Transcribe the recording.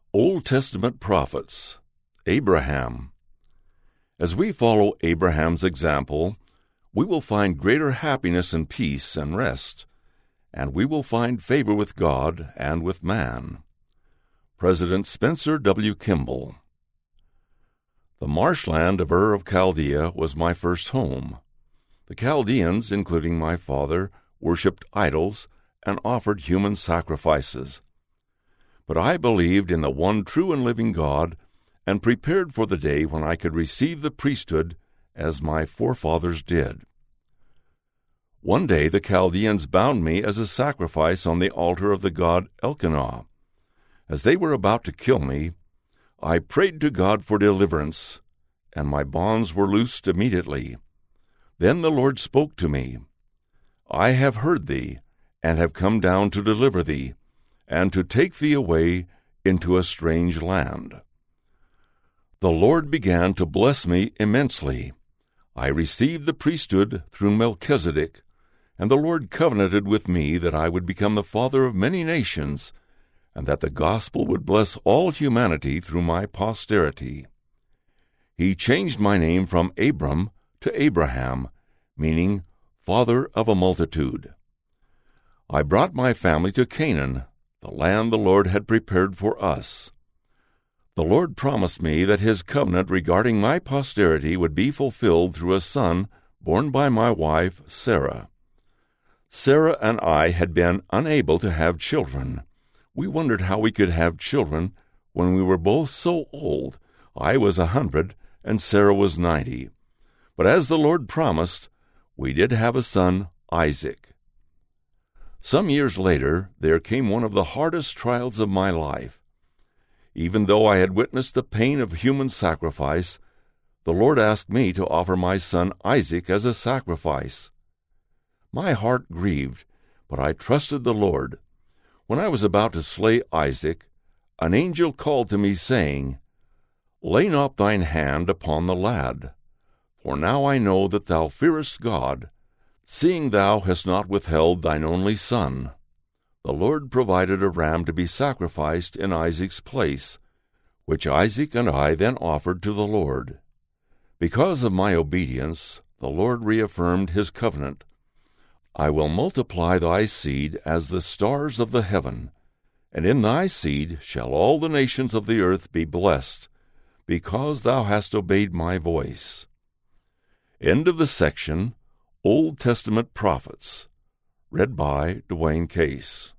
Old Testament Prophets. Abraham. As we follow Abraham's example, we will find greater happiness and peace and rest, and we will find favor with God and with man. President Spencer W. Kimball. The marshland of Ur of Chaldea was my first home. The Chaldeans, including my father, worshipped idols and offered human sacrifices. But I believed in the one true and living God and prepared for the day when I could receive the priesthood as my forefathers did. One day the Chaldeans bound me as a sacrifice on the altar of the god Elkanah. As they were about to kill me, I prayed to God for deliverance, and my bonds were loosed immediately. Then the Lord spoke to me, "I have heard thee, and have come down to deliver thee, and to take thee away into a strange land." The Lord began to bless me immensely. I received the priesthood through Melchizedek, and the Lord covenanted with me that I would become the father of many nations, and that the gospel would bless all humanity through my posterity. He changed my name from Abram to Abraham, meaning father of a multitude. I brought my family to Canaan, the land the Lord had prepared for us. The Lord promised me that His covenant regarding my posterity would be fulfilled through a son born by my wife, Sarah. Sarah and I had been unable to have children. We wondered how we could have children when we were both so old. I was 100 and Sarah was 90. But as the Lord promised, we did have a son, Isaac. Some years later, there came one of the hardest trials of my life. Even though I had witnessed the pain of human sacrifice, the Lord asked me to offer my son Isaac as a sacrifice. My heart grieved, but I trusted the Lord. When I was about to slay Isaac, an angel called to me, saying, "Lay not thine hand upon the lad, for now I know that thou fearest God, seeing thou hast not withheld thine only son." The Lord provided a ram to be sacrificed in Isaac's place, which Isaac and I then offered to the Lord. Because of my obedience, the Lord reaffirmed His covenant. "I will multiply thy seed as the stars of the heaven, and in thy seed shall all the nations of the earth be blessed, because thou hast obeyed my voice." End of the section, Old Testament Prophets. Read by Dwayne Case.